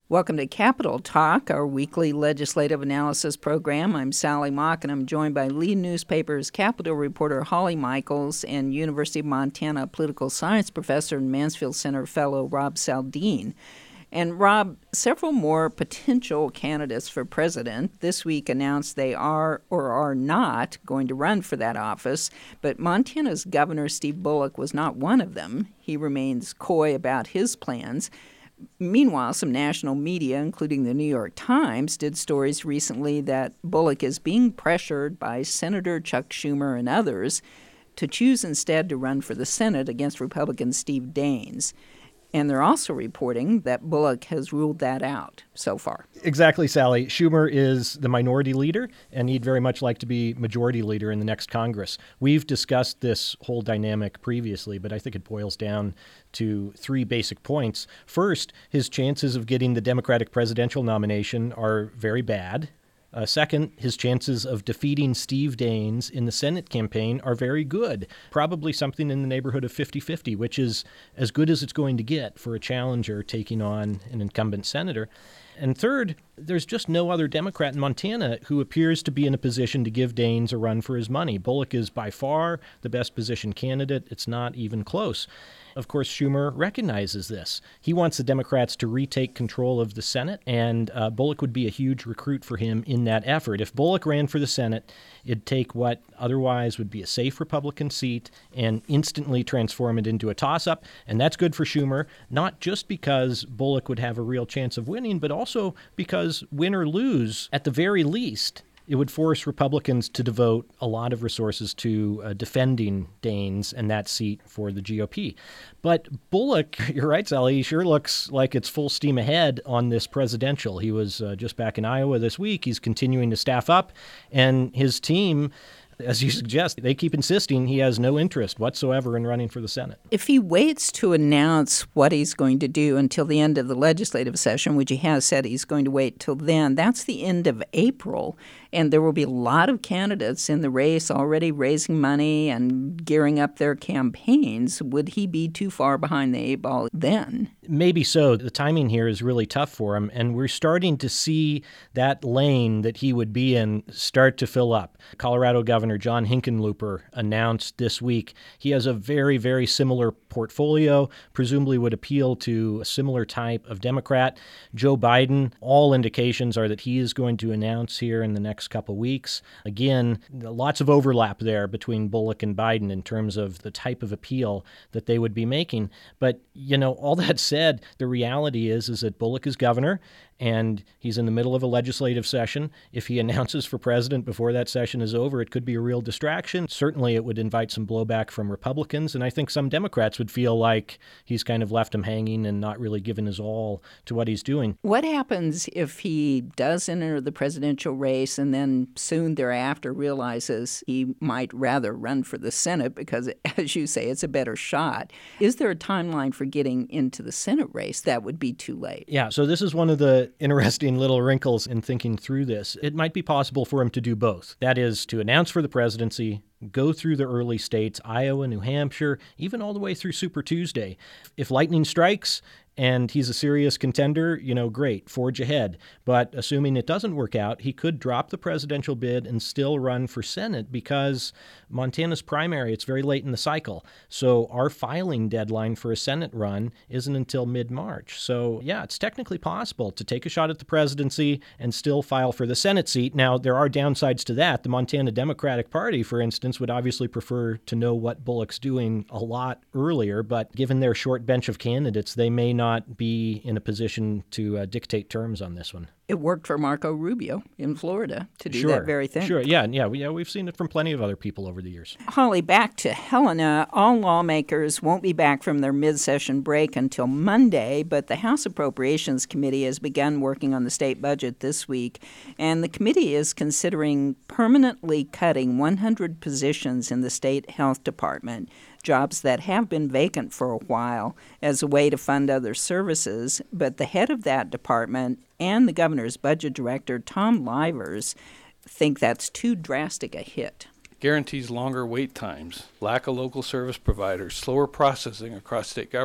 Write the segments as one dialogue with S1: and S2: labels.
S1: Welcome to Capitol Talk, our weekly legislative analysis program. I'm Sally Mock, and I'm joined by lead newspaper's Capitol reporter Holly Michaels and University of Montana political science professor and Mansfield Center fellow Rob Saldin. And Rob, several more potential candidates for president this week announced they are or are not going to run for that office, but Montana's Governor Steve Bullock was not one of them. He remains coy about his plans. Meanwhile, some national media, including the New York Times, did stories recently that Bullock is being pressured by Senator Chuck Schumer and others to choose instead to run for the Senate against Republican Steve Daines. And they're also reporting that Bullock has ruled that out so far.
S2: Exactly, Sally. Schumer is the minority leader, and he'd very much like to be majority leader in the next Congress. We've discussed this whole dynamic previously, but I think it boils down to three basic points. First, his chances of getting the Democratic presidential nomination are very bad. Second, his chances of defeating Steve Daines in the Senate campaign are very good, probably something in the neighborhood of 50-50, which is as good as it's going to get for a challenger taking on an incumbent senator. And third, there's just no other Democrat in Montana who appears to be in a position to give Daines a run for his money. Bullock is by far the best positioned candidate. It's not even close. Of course, Schumer recognizes this. He wants the Democrats to retake control of the Senate, and Bullock would be a huge recruit for him in that effort. If Bullock ran for the Senate, it'd take what otherwise would be a safe Republican seat and instantly transform it into a toss-up, and that's good for Schumer, not just because Bullock would have a real chance of winning, but also because win or lose, at the very least, it would force Republicans to devote a lot of resources to defending Daines and that seat for the GOP. But Bullock, you're right, Sally, he sure looks like it's full steam ahead on this presidential. He was just back in Iowa this week. He's continuing to staff up, and his team, as you suggest, they keep insisting he has no interest whatsoever in running for the Senate.
S1: If he waits to announce what he's going to do until the end of the legislative session, which he has said he's going to wait till then, that's the end of April. And there will be a lot of candidates in the race already raising money and gearing up their campaigns. Would he be too far behind the eight ball then?
S2: Maybe so. The timing here is really tough for him, and we're starting to see that lane that he would be in start to fill up. Colorado Governor John Hickenlooper announced this week he has a very, very similar portfolio, presumably would appeal to a similar type of Democrat. Joe Biden, all indications are that he is going to announce here in the next couple weeks. Again, lots of overlap there between Bullock and Biden in terms of the type of appeal that they would be making. But, all that said, the reality is that Bullock is governor, and he's in the middle of a legislative session. If he announces for president before that session is over, it could be a real distraction. Certainly it would invite some blowback from Republicans, and I think some Democrats would feel like he's kind of left them hanging and not really given his all to what he's doing.
S1: What happens if he does enter the presidential race and then soon thereafter realizes he might rather run for the Senate because, as you say, it's a better shot? Is there a timeline for getting into the Senate race? That would be too late.
S2: Yeah, so this is one of the interesting little wrinkles in thinking through this. It might be possible for him to do both. That is, to announce for the presidency, go through the early states, Iowa, New Hampshire, even all the way through Super Tuesday. If lightning strikes and he's a serious contender, great, forge ahead. But assuming it doesn't work out, he could drop the presidential bid and still run for Senate because Montana's primary, it's very late in the cycle. So our filing deadline for a Senate run isn't until mid-March. So yeah, it's technically possible to take a shot at the presidency and still file for the Senate seat. Now, there are downsides to that. The Montana Democratic Party, for instance, would obviously prefer to know what Bullock's doing a lot earlier, but given their short bench of candidates, they may not be in a position to dictate terms on this one.
S1: It worked for Marco Rubio in Florida to do that very thing.
S2: Sure, yeah, we've seen it from plenty of other people over the years.
S1: Holly, back to Helena. All lawmakers won't be back from their mid-session break until Monday, but the House Appropriations Committee has begun working on the state budget this week, and the committee is considering permanently cutting 100 positions in the state health department, jobs that have been vacant for a while, as a way to fund other services. But the head of that department and the governor's budget director, Tom Livers, think that's too drastic a hit.
S3: Guarantees longer wait times, lack of local service providers, slower processing across state government.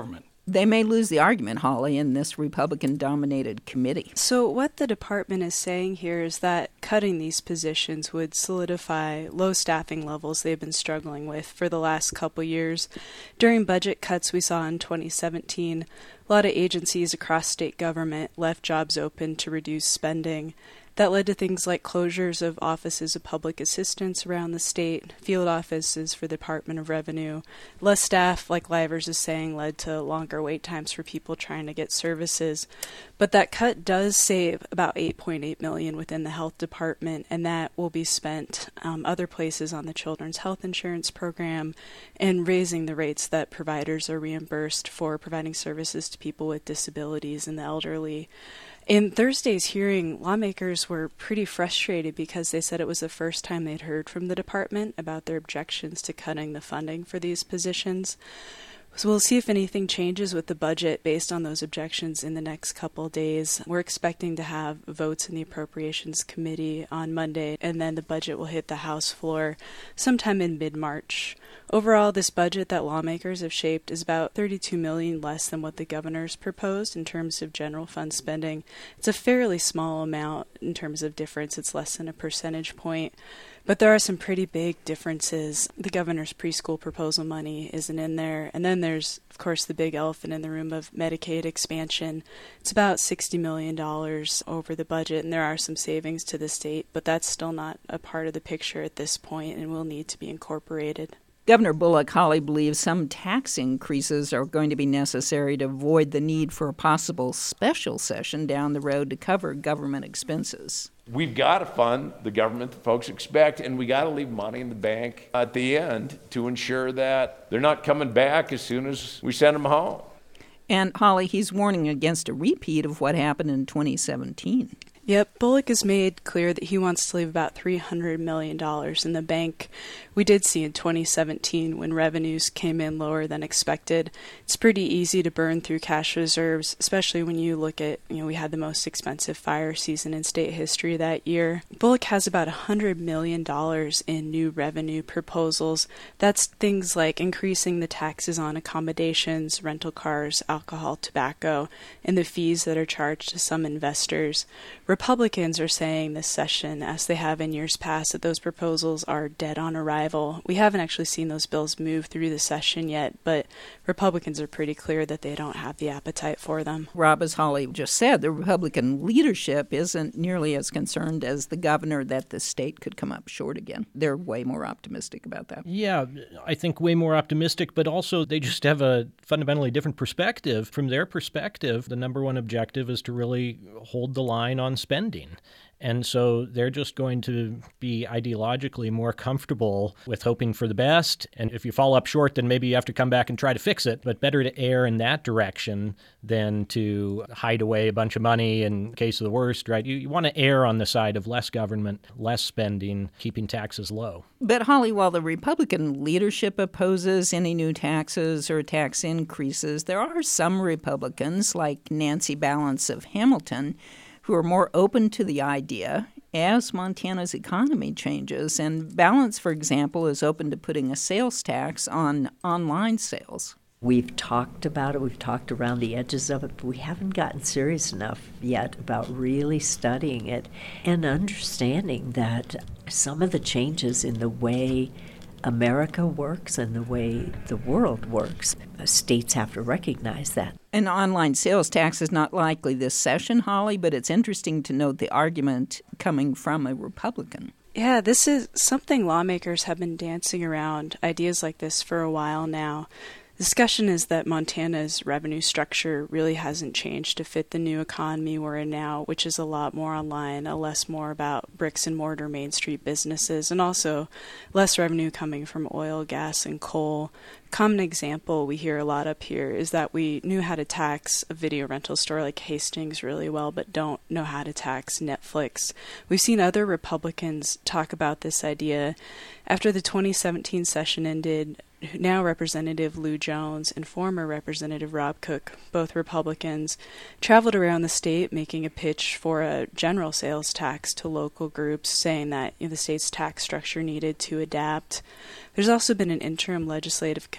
S1: They may lose the argument, Holly, in this Republican-dominated committee.
S3: So what the department is saying here is that cutting these positions would solidify low staffing levels they've been struggling with for the last couple years. During budget cuts we saw in 2017, a lot of agencies across state government left jobs open to reduce spending. That led to things like closures of offices of public assistance around the state, field offices for the Department of Revenue. Less staff, like Livers is saying, led to longer wait times for people trying to get services. But that cut does save about $8.8 million within the health department, and that will be spent other places on the Children's Health Insurance Program and raising the rates that providers are reimbursed for providing services to people with disabilities and the elderly. In Thursday's hearing, lawmakers were pretty frustrated because they said it was the first time they'd heard from the department about their objections to cutting the funding for these positions. So we'll see if anything changes with the budget based on those objections in the next couple of days. We're expecting to have votes in the Appropriations Committee on Monday, and then the budget will hit the House floor sometime in mid-March. Overall, this budget that lawmakers have shaped is about $32 million less than what the governor's proposed in terms of general fund spending. It's a fairly small amount in terms of difference. It's less than a percentage point. But there are some pretty big differences. The governor's preschool proposal money isn't in there. And then there's, of course, the big elephant in the room of Medicaid expansion. It's about $60 million over the budget, and there are some savings to the state, but that's still not a part of the picture at this point and will need to be incorporated.
S1: Governor Bullock, Holly, believes some tax increases are going to be necessary to avoid the need for a possible special session down the road to cover government expenses.
S4: We've got to fund the government that folks expect, and we got to leave money in the bank at the end to ensure that they're not coming back as soon as we send them home.
S1: And, Holly, he's warning against a repeat of what happened in 2017.
S3: Yep, Bullock has made clear that he wants to leave about $300 million in the bank. We did see in 2017 when revenues came in lower than expected. It's pretty easy to burn through cash reserves, especially when you look at, we had the most expensive fire season in state history that year. Bullock has about $100 million in new revenue proposals. That's things like increasing the taxes on accommodations, rental cars, alcohol, tobacco, and the fees that are charged to some investors. Republicans are saying this session, as they have in years past, that those proposals are dead on arrival. We haven't actually seen those bills move through the session yet, but Republicans are pretty clear that they don't have the appetite for them.
S1: Rob, as Holly just said, the Republican leadership isn't nearly as concerned as the governor that the state could come up short again. They're way more optimistic about that.
S2: Yeah, I think way more optimistic, but also they just have a fundamentally different perspective. From their perspective, the number one objective is to really hold the line on spending. And so they're just going to be ideologically more comfortable with hoping for the best. And if you fall up short, then maybe you have to come back and try to fix it. But better to err in that direction than to hide away a bunch of money in case of the worst, right? You want to err on the side of less government, less spending, keeping taxes low.
S1: But, Holly, while the Republican leadership opposes any new taxes or tax increases, there are some Republicans, like Nancy Balance of Hamilton, who are more open to the idea as Montana's economy changes. And Balance, for example, is open to putting a sales tax on online sales.
S5: We've talked about it, we've talked around the edges of it, but we haven't gotten serious enough yet about really studying it and understanding that some of the changes in the way America works and the way the world works, states have to recognize that.
S1: An online sales tax is not likely this session, Holly, but it's interesting to note the argument coming from a Republican.
S3: Yeah, this is something lawmakers have been dancing around, ideas like this for a while now. The discussion is that Montana's revenue structure really hasn't changed to fit the new economy we're in now, which is a lot more online, less more about bricks and mortar Main Street businesses, and also less revenue coming from oil, gas, and coal. Common example we hear a lot up here is that we knew how to tax a video rental store like Hastings really well, but don't know how to tax Netflix. We've seen other Republicans talk about this idea. After the 2017 session ended, now Representative Lou Jones and former Representative Rob Cook, both Republicans, traveled around the state making a pitch for a general sales tax to local groups, saying that the state's tax structure needed to adapt. There's also been an interim legislative committee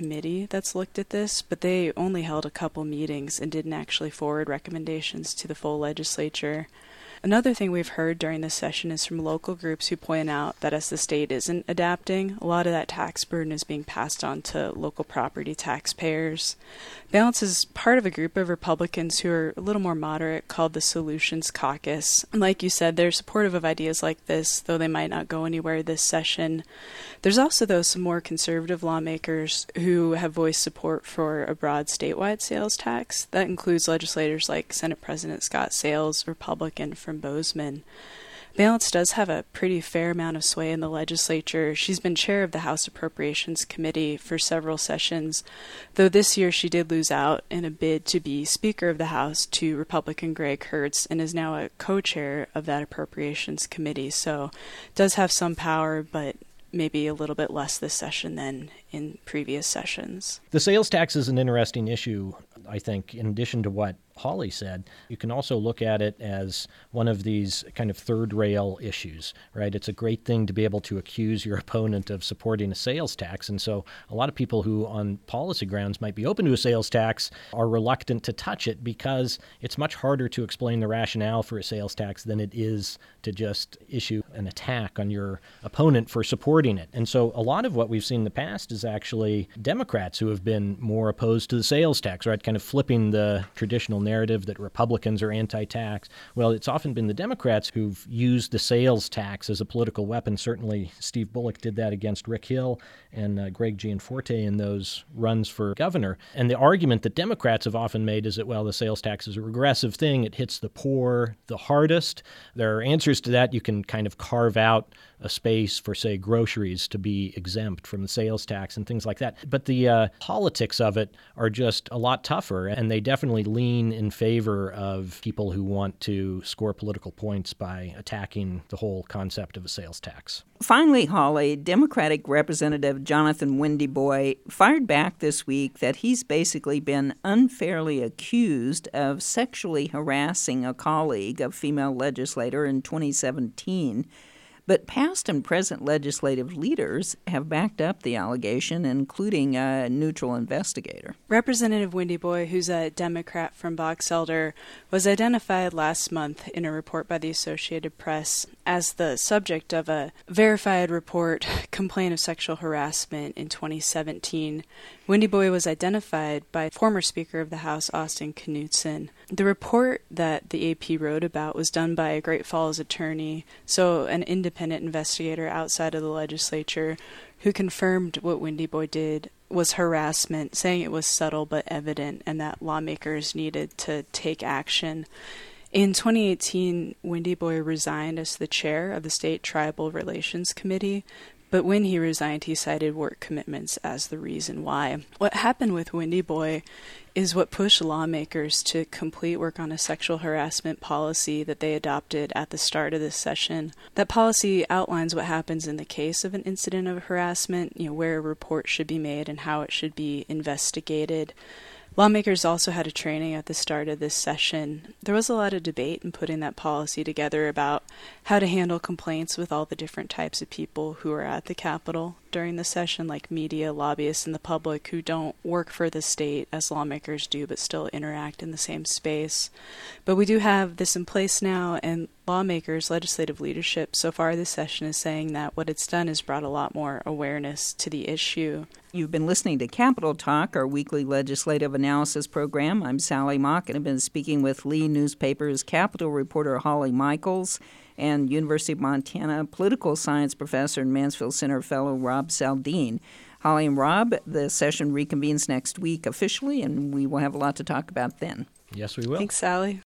S3: committee that's looked at this, but they only held a couple meetings and didn't actually forward recommendations to the full legislature. Another thing we've heard during this session is from local groups who point out that as the state isn't adapting, a lot of that tax burden is being passed on to local property taxpayers. Balance is part of a group of Republicans who are a little more moderate called the Solutions Caucus. And like you said, they're supportive of ideas like this, though they might not go anywhere this session. There's also, though, some more conservative lawmakers who have voiced support for a broad statewide sales tax. That includes legislators like Senate President Scott Sales, Republican from Bozeman. Balance does have a pretty fair amount of sway in the legislature. She's been chair of the House Appropriations Committee for several sessions, though this year she did lose out in a bid to be Speaker of the House to Republican Greg Hertz and is now a co-chair of that Appropriations Committee, so does have some power, but maybe a little bit less this session than in previous sessions.
S2: The sales tax is an interesting issue, I think, in addition to what Holly said. You can also look at it as one of these kind of third rail issues, right? It's a great thing to be able to accuse your opponent of supporting a sales tax. And so a lot of people who on policy grounds might be open to a sales tax are reluctant to touch it because it's much harder to explain the rationale for a sales tax than it is to just issue an attack on your opponent for supporting it. And so a lot of what we've seen in the past is actually Democrats who have been more opposed to the sales tax, right? Kind of flipping the traditional narrative that Republicans are anti-tax. Well, it's often been the Democrats who've used the sales tax as a political weapon. Certainly Steve Bullock did that against Rick Hill and Greg Gianforte in those runs for governor. And the argument that Democrats have often made is that, well, the sales tax is a regressive thing. It hits the poor the hardest. There are answers to that. You can kind of carve out a space for, say, groceries to be exempt from the sales tax and things like that. But the politics of it are just a lot tougher, and they definitely lean in favor of people who want to score political points by attacking the whole concept of a sales tax.
S1: Finally, Holly, Democratic Representative Jonathan Windyboy fired back this week that he's basically been unfairly accused of sexually harassing a colleague, a female legislator, in 2017. But past and present legislative leaders have backed up the allegation, including a neutral investigator.
S3: Representative Windyboy, who's a Democrat from Box Elder, was identified last month in a report by the Associated Press as the subject of a verified report complaint of sexual harassment in 2017. Windyboy was identified by former Speaker of the House, Austin Knudsen. The report that the AP wrote about was done by a Great Falls attorney, so an independent investigator outside of the legislature, who confirmed what Windyboy did was harassment, saying it was subtle but evident and that lawmakers needed to take action. In 2018, Windyboy resigned as the chair of the State Tribal Relations Committee, but when he resigned, he cited work commitments as the reason why. What happened with Windyboy is what pushed lawmakers to complete work on a sexual harassment policy that they adopted at the start of this session. That policy outlines what happens in the case of an incident of harassment, where a report should be made and how it should be investigated. Lawmakers also had a training at the start of this session. There was a lot of debate in putting that policy together about how to handle complaints with all the different types of people who are at the Capitol during the session, like media, lobbyists, and the public who don't work for the state as lawmakers do, but still interact in the same space. But we do have this in place now, and lawmakers, legislative leadership, so far this session is saying that what it's done is brought a lot more awareness to the issue.
S1: You've been listening to Capitol Talk, our weekly legislative analysis program. I'm Sally Mock, and I've been speaking with Lee Newspaper's Capitol reporter Holly Michaels and University of Montana political science professor and Mansfield Center fellow Rob Saldin. Holly and Rob, the session reconvenes next week officially, and we will have a lot to talk about then.
S2: Yes, we will.
S3: Thanks, Sally.